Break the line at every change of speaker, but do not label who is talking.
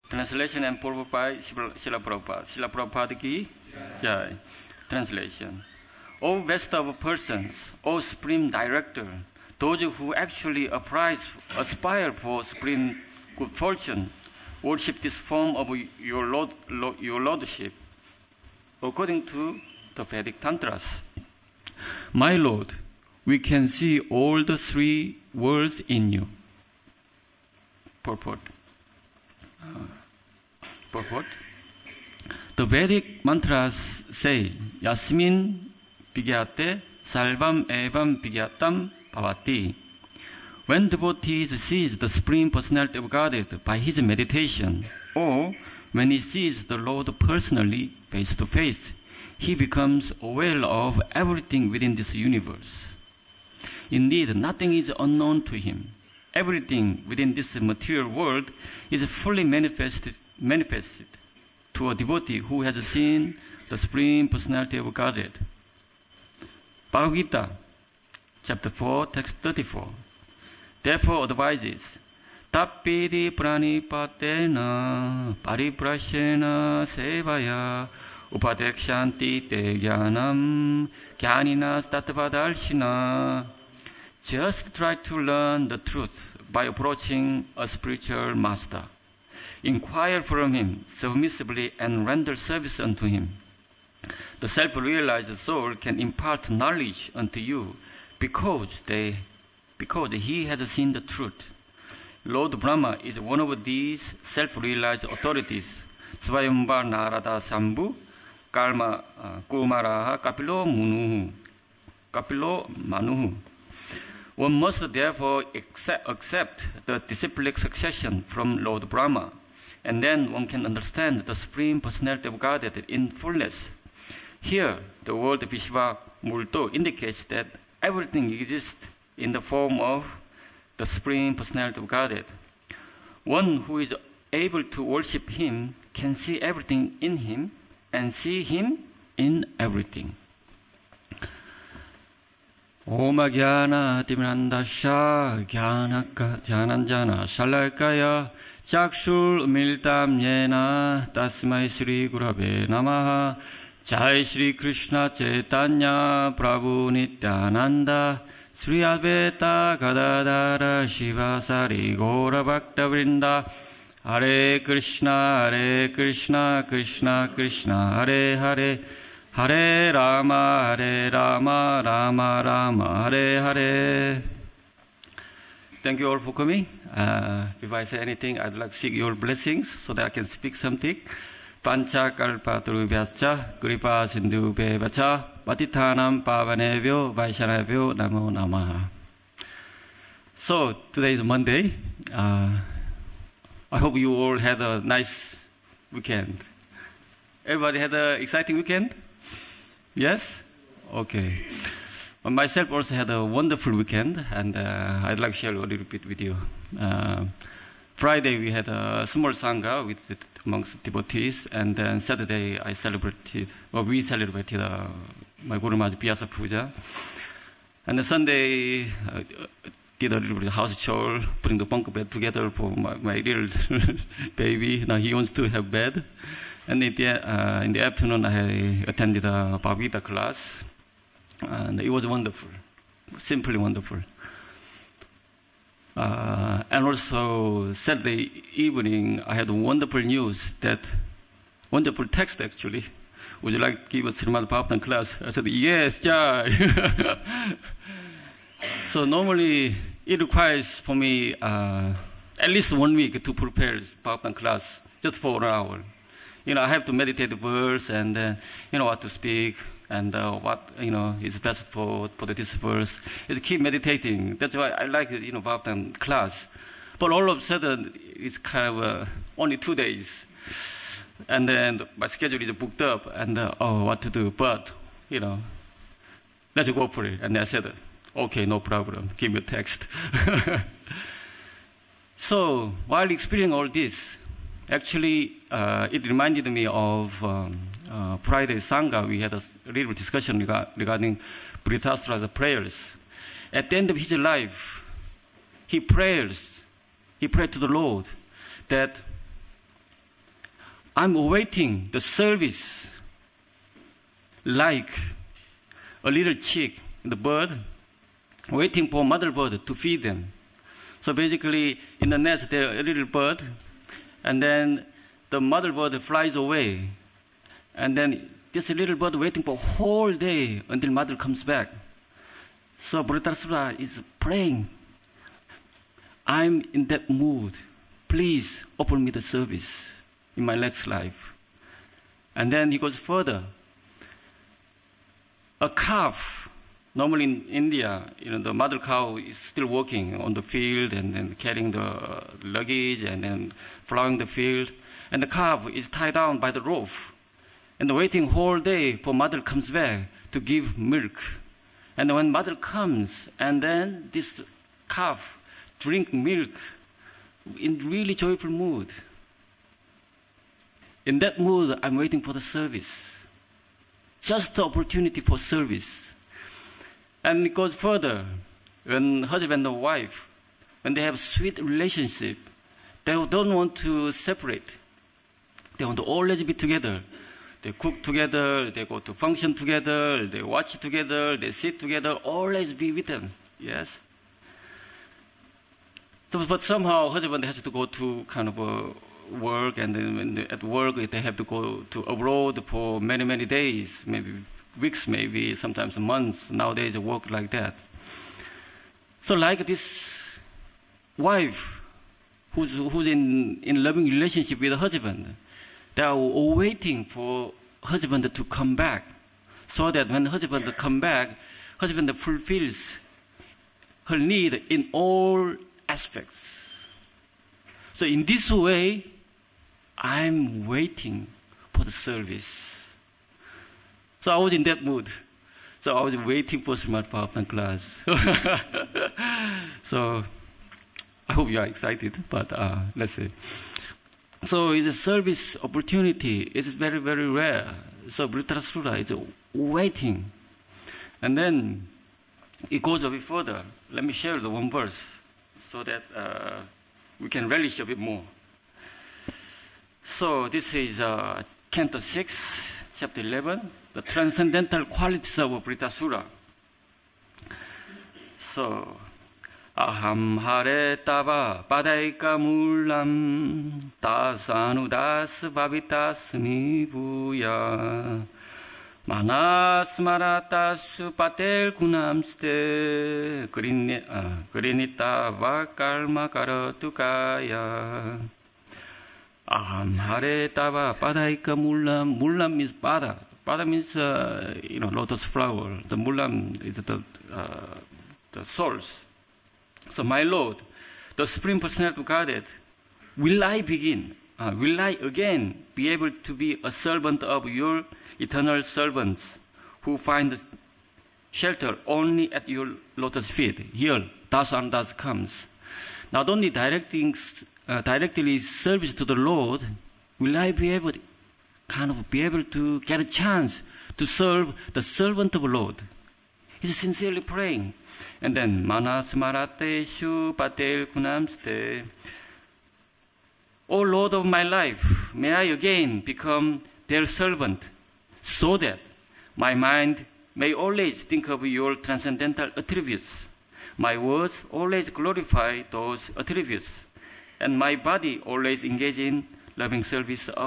Translation and forward by Srila Prabhupada. Srila Prabhupada ki Jai. Translation. O best of persons, O Supreme Director, those who actually aspire for supreme good fortune, worship this form of your Lordship, according to the Vedic Tantras. My Lord, we can see all the three worlds in you. Purport. The Vedic mantras say, Yasmin Vigyate Sarvam Evam Vigyatam Bhavati. When devotees sees the Supreme Personality of Godhead by his meditation, or when he sees the Lord personally face to face, he becomes aware of everything within this universe. Indeed, nothing is unknown to him. Everything within this material world is fully manifested to a devotee who has seen the Supreme Personality of Godhead. Bhagavad Gita, chapter 4, text 34. Therefore advises, Tappidi pranipatena pariprashena sevaya upadekshanti te jnanam jnaninas tattvadarshina. Just try to learn the truth by approaching a spiritual master. Inquire from him submissively and render service unto him. The self-realized soul can impart knowledge unto you because he has seen the truth. Lord Brahma is one of these self-realized authorities. Svayambhava Narada Sambhu Kumaraha Kapilo Manuhu. One must therefore accept the disciplic succession from Lord Brahma, and then one can understand the Supreme Personality of Godhead in fullness. Here, the word Vishva Multo indicates that everything exists in the form of the Supreme Personality of Godhead. One who is able to worship him can see everything in him and see him in everything. Om Jnana Timirandasya Jnananjana Shalakaya Chakshul Miltam Yena Tasmai Shri Gurave Namaha. Jai Shri Krishna Chaitanya Prabhu Nityananda Sri Advaita Gadadara Shivasari Gaura Bhakta Vrinda. Hare Krishna Krishna Krishna Hare Hare, Hare Rama Rama Rama Hare Hare. Thank you all for coming. If I say anything, I'd like to seek your blessings so that I can speak something. Pancha kalpa turubhyascha kripa sindhu bevacha patitanam pavanebhyo vaishnavebhyo namo namaha. So today is Monday. I hope you all had a nice weekend. Everybody had an exciting weekend? Yes? Okay. Myself also had a wonderful weekend, and I'd like to share a little bit with you. Friday we had a small sangha amongst devotees, and then Saturday we celebrated my Guru Maharaj Vyasa Puja. And then Sunday did a little bit of house chore, putting the bunk bed together for my little baby. Now he wants to have bed. And in the afternoon I attended a Bhagavad Gita class. And it was wonderful, simply wonderful. And also Saturday evening I had wonderful news, wonderful text actually. Would you like to give a Srimad Bhagavatam class? I said, yes, Jai. So normally it requires for me at least 1 week to prepare Bhagavatam class just for 1 hour. I have to meditate the verse and what to speak and what is best for the disciples. Is keep meditating. That's why I like Bhagavatam class. But all of a sudden it's kind of only 2 days, and then my schedule is booked up and what to do? But let's go for it. And I said, okay, no problem. Give me a text. So while experiencing all this, actually, it reminded me of Friday Sangha. We had a little discussion regarding Dhritarashtra's prayers. At the end of his life, he prayed to the Lord that I'm awaiting the service like a little chick, the bird, waiting for mother bird to feed them. So basically, in the nest, there are a little bird, and then the mother bird flies away, and then this little bird waiting for a whole day until mother comes back. So Vritrasura is praying, I'm in that mood. Please offer me the service in my next life. And then he goes further. A calf, normally in India, the mother cow is still working on the field and then carrying the luggage and then plowing the field. And the calf is tied down by the rope and waiting whole day for mother comes back to give milk. And when mother comes, and then this calf drink milk in really joyful mood. In that mood, I'm waiting for the service. Just the opportunity for service. And it goes further. When husband and wife, when they have sweet relationship, they don't want to separate. They want to always be together. They cook together, they go to function together, they watch together, they sit together, always be with them. Yes. So, but somehow husband has to go to kind of work, and then at work they have to go to abroad for many, many days, maybe weeks, maybe sometimes months. Nowadays they work like that. So like this wife who's in loving relationship with the husband, they are waiting for husband to come back, so that when husband come back, husband fulfills her need in all aspects. So in this way, I'm waiting for the service. So I was in that mood. So I was waiting for Srimad Bhagavatam class. So I hope you are excited, but let's see. So it's a service opportunity. It's very, very rare. So Vritrasura is waiting. And then it goes a bit further. Let me share the one verse so that we can relish a bit more. So this is Canto 6, Chapter 11, the transcendental qualities of Vritrasura. So, Aham hare tava padaika mullam tasanudas bhavitasmi bhuya manas maratasu patel kunamste grinita vakalma karatukaya. Aham hare tava padaika mullam. Mullam means pada. Pada means lotus flower. The mullam is the source. So my Lord, the Supreme Personality of Godhead, will I again be able to be a servant of your eternal servants who find shelter only at your lotus feet? Here, Das and Das comes. Not only directly service to the Lord, will I be able to get a chance to serve the servant of the Lord? He's sincerely praying. And then, Manas Marateshu Patel Kunamste. O Lord of my life, may I again become their servant, so that my mind may always think of your transcendental attributes. My words always glorify those attributes, and my body always engage in loving service of